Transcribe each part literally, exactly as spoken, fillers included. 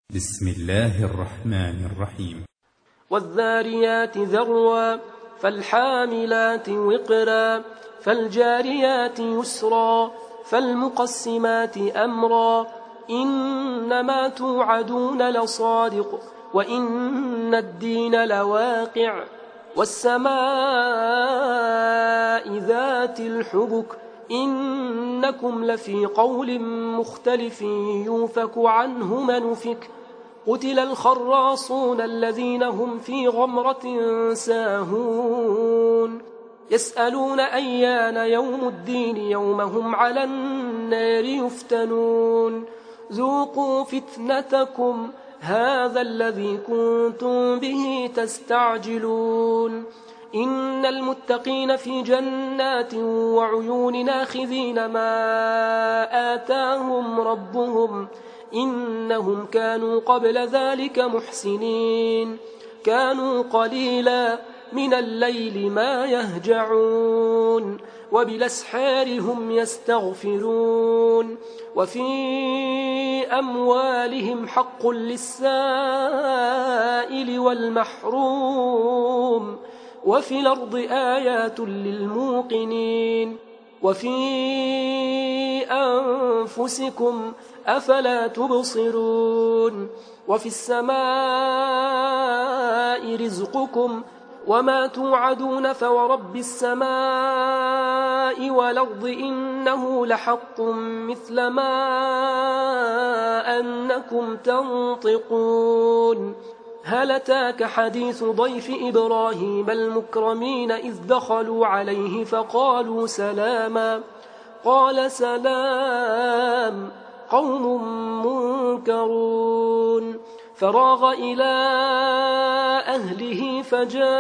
بسم الله الرحمن الرحيم. والذاريات ذروا فالحاملات وقرا فالجاريات يسرا فالمقسمات أمرا إنما توعدون لصادق وإن الدين لواقع والسماء ذات الحبك إنكم لفي قول مختلف يوفك عنه من أفك قتل الخراصون الذين هم في غمرة ساهون يسألون أيان يوم الدين يوم هم على النار يفتنون ذوقوا فتنتكم هذا الذي كنتم به تستعجلون إن المتقين في جنات وعيون ناخذين ما آتاهم ربهم إنهم كانوا قبل ذلك محسنين كانوا قليلا من الليل ما يهجعون وبالأسحار هم يستغفرون وفي أموالهم حق للسائل والمحروم وفي الأرض آيات للموقنين وفي أنفسكم أفلا تبصرون وفي السماء رزقكم وما توعدون فورب السماء والأرض إنه لحق مثل ما أنكم تنطقون هل أتاك حديث ضيف إبراهيم المكرمين إذ دخلوا عليه فقالوا سلاما قال سلام قوم منكرون فراغ إلى أهله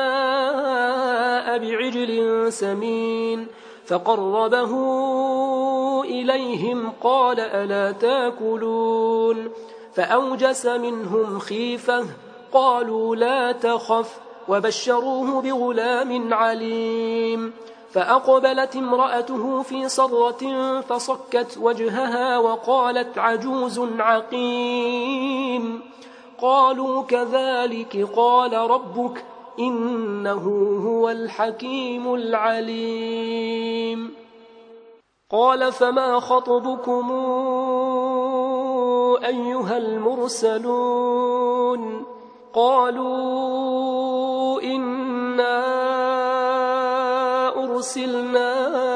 فجاء بعجل سمين فقربه إليهم قال ألا تاكلون فأوجس منهم خيفة قالوا لا تخف وبشروه بغلام عليم فأقبلت امرأته في صرة فصكت وجهها وقالت عجوز عقيم قالوا كذلك قال ربك إنه هو الحكيم العليم قال فما خطبكم أيها المرسلون قالوا إنا أرسلنا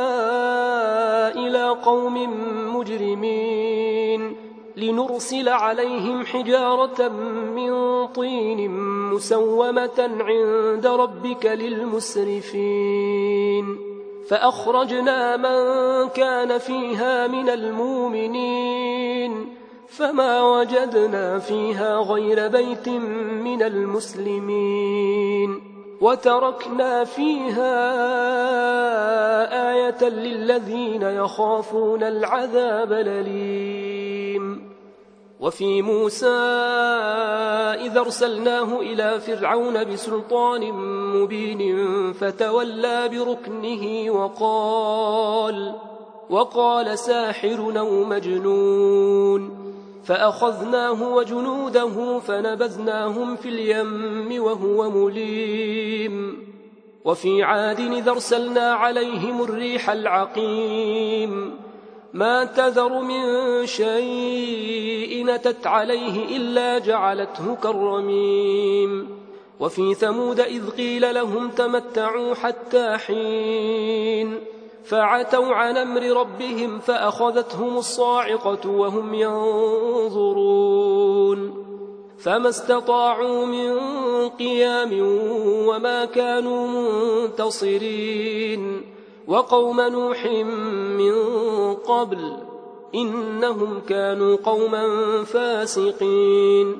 إلى قوم مجرمين لنرسل عليهم حجارة من طين مسومة عند ربك للمسرفين فأخرجنا من كان فيها من المؤمنين فما وجدنا فيها غير بيت من المسلمين وتركنا فيها آية للذين يخافون العذاب الأليم وفي موسى إذا أرسلناه إلى فرعون بسلطان مبين فتولى بركنه وقال وقال ساحر أو مجنون فأخذناه وجنوده فنبذناهم في اليم وهو مليم وفي عاد إذا أرسلنا عليهم الريح العقيم ما تذر من شيء أتت عليه إلا جعلته كالرميم وفي ثمود إذ قيل لهم تمتعوا حتى حين فعتوا عن أمر ربهم فأخذتهم الصاعقة وهم ينظرون فما استطاعوا من قيام وما كانوا منتصرين وقوم نوح من قبل إنهم كانوا قوما فاسقين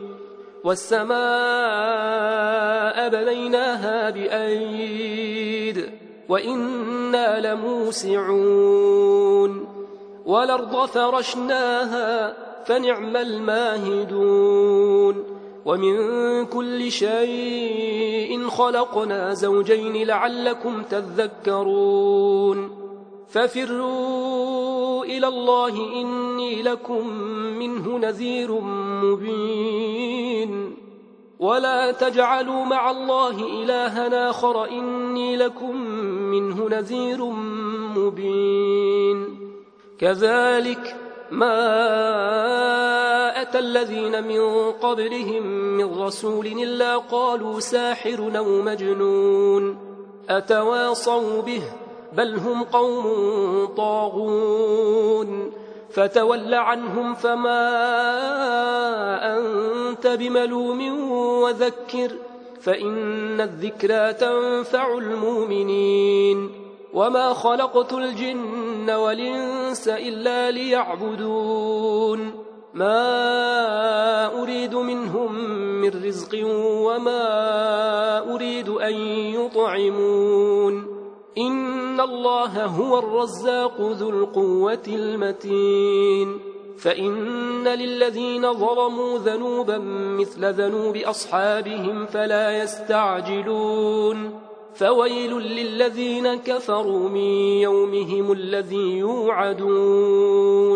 والسماء بنيناها بأيد وإنا لموسعون والأرض فرشناها فنعم الماهدون ومن كل شيء خلقنا زوجين لعلكم تذكرون ففروا إلى الله إني لكم منه نذير مبين ولا تجعلوا مع الله إلها آخر إني لكم منه نذير مبين. كذلك ما أتى الذين من قبلهم من رسول إلا قالوا ساحر أو مجنون أتواصوا به بل هم قوم طاغون. فتول عنهم فما أنت بملوم وذكر فإن الذكرى تنفع المؤمنين. وما خلقت الجن والإنس إلا ليعبدون ما أريد منهم من رزق وما أريد أن يطعمون إن الله هو الرزاق ذو القوة المتين. فإن للذين ظلموا ذنوبا مثل ذنوب أصحابهم فلا يستعجلون. فويل للذين كفروا من يومهم الذي يوعدون.